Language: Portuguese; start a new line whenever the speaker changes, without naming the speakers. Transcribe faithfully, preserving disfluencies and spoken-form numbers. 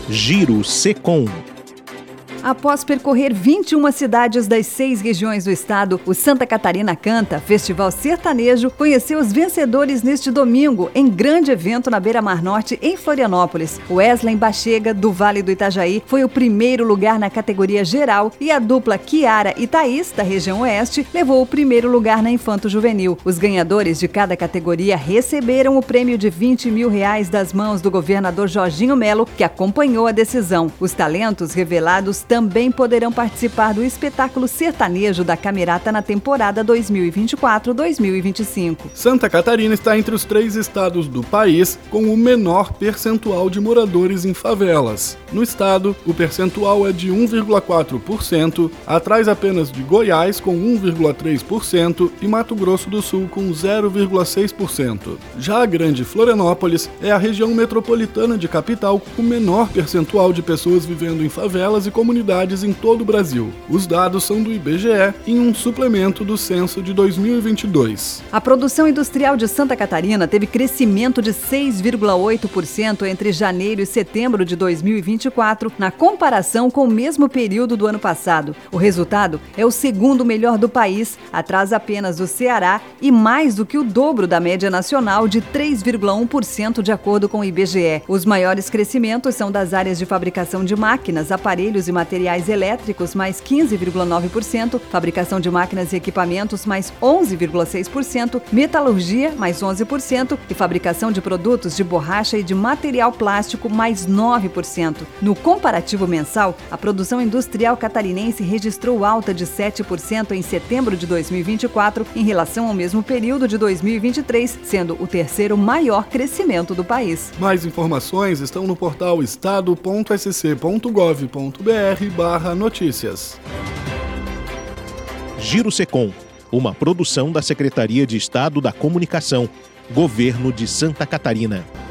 Giro Secom.
Após percorrer vinte e uma cidades das seis regiões do estado, o Santa Catarina Canta, Festival Sertanejo, conheceu os vencedores neste domingo, em grande evento na Beira-Mar Norte, em Florianópolis. Wesley Bachega, do Vale do Itajaí, foi o primeiro lugar na categoria geral e a dupla Kiara e Thaís, da região oeste, levou o primeiro lugar na Infanto-Juvenil. Os ganhadores de cada categoria receberam o prêmio de vinte mil reais das mãos do governador Jorginho Melo, que acompanhou a decisão. Os talentos revelados também poderão participar do espetáculo sertanejo da Camerata na temporada dois mil e vinte e quatro dois mil e vinte e cinco.
Santa Catarina está entre os três estados do país com o menor percentual de moradores em favelas. No estado, o percentual é de um vírgula quatro por cento, atrás apenas de Goiás com um vírgula três por cento e Mato Grosso do Sul com zero vírgula seis por cento. Já a Grande Florianópolis é a região metropolitana de capital com o menor percentual de pessoas vivendo em favelas e comunidades em todo o Brasil. Os dados são do I B G E em um suplemento do censo de dois mil e vinte e dois.
A produção industrial de Santa Catarina teve crescimento de seis vírgula oito por cento entre janeiro e setembro de dois mil e vinte e quatro, na comparação com o mesmo período do ano passado. O resultado é o segundo melhor do país, atrás apenas do Ceará e mais do que o dobro da média nacional de três vírgula um por cento de acordo com o I B G E. Os maiores crescimentos são das áreas de fabricação de máquinas, aparelhos e materiais Materiais elétricos, mais quinze vírgula nove por cento, fabricação de máquinas e equipamentos, mais onze vírgula seis por cento, metalurgia, mais onze por cento e fabricação de produtos de borracha e de material plástico, mais nove por cento. No comparativo mensal, a produção industrial catarinense registrou alta de sete por cento em setembro de dois mil e vinte e quatro em relação ao mesmo período de dois mil e vinte e três, sendo o terceiro maior crescimento do país.
Mais informações estão no portal estado ponto s c ponto gov ponto b r barra notícias.
Giro Secom, uma produção da Secretaria de Estado da Comunicação, Governo de Santa Catarina.